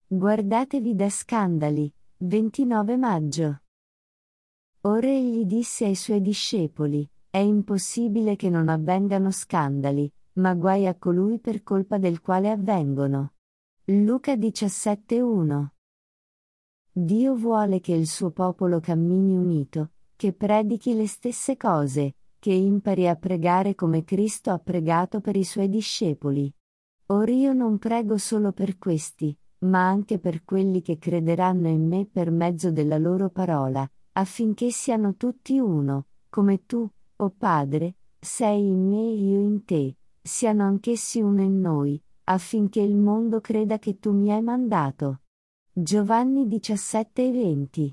Guardatevi da scandali. 29 maggio. Ora egli disse ai suoi discepoli: è impossibile che non avvengano scandali, ma guai a colui per colpa del quale avvengono. Luca 17:1. Dio vuole che il suo popolo cammini unito, che predichi le stesse cose, che impari a pregare come Cristo ha pregato per i suoi discepoli. Ora io non prego solo per questi, ma anche per quelli che crederanno in me per mezzo della loro parola, affinché siano tutti uno, come tu, o Padre, sei in me e io in te, siano anch'essi uno in noi, affinché il mondo creda che tu mi hai mandato. Giovanni 17:20.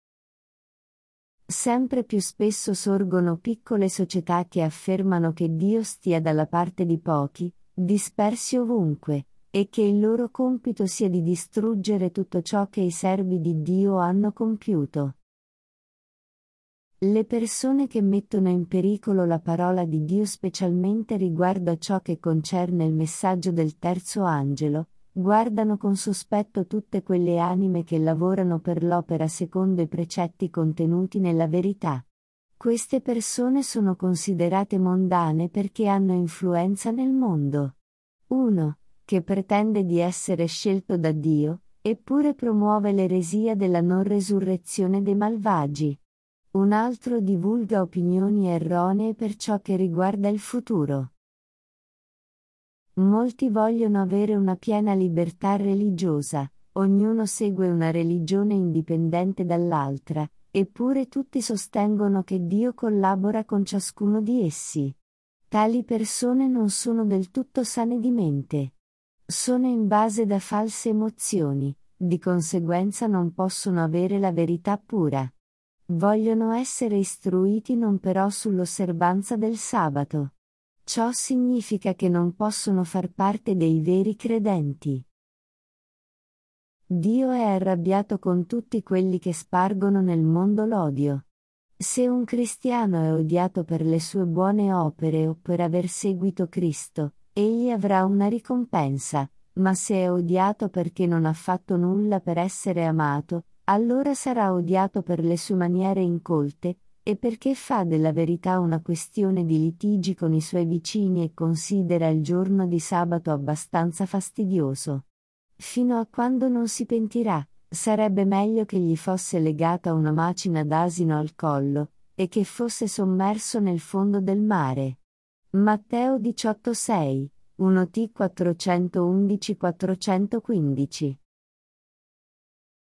Sempre più spesso sorgono piccole società che affermano che Dio stia dalla parte di pochi, dispersi ovunque, e che il loro compito sia di distruggere tutto ciò che i servi di Dio hanno compiuto. Le persone che mettono in pericolo la parola di Dio, specialmente riguardo a ciò che concerne il messaggio del terzo angelo, guardano con sospetto tutte quelle anime che lavorano per l'opera secondo i precetti contenuti nella verità. Queste persone sono considerate mondane perché hanno influenza nel mondo. Uno, che pretende di essere scelto da Dio, eppure promuove l'eresia della non resurrezione dei malvagi. Un altro divulga opinioni erronee per ciò che riguarda il futuro. Molti vogliono avere una piena libertà religiosa, ognuno segue una religione indipendente dall'altra, eppure tutti sostengono che Dio collabora con ciascuno di essi. Tali persone non sono del tutto sane di mente. Sono in base da false emozioni, di conseguenza non possono avere la verità pura. Vogliono essere istruiti non però sull'osservanza del sabato. Ciò significa che non possono far parte dei veri credenti. Dio è arrabbiato con tutti quelli che spargono nel mondo l'odio. Se un cristiano è odiato per le sue buone opere o per aver seguito Cristo, egli avrà una ricompensa, ma se è odiato perché non ha fatto nulla per essere amato, allora sarà odiato per le sue maniere incolte, e perché fa della verità una questione di litigi con i suoi vicini e considera il giorno di sabato abbastanza fastidioso. Fino a quando non si pentirà, sarebbe meglio che gli fosse legata una macina d'asino al collo, e che fosse sommerso nel fondo del mare. Matteo 18:6, 1 T 411-415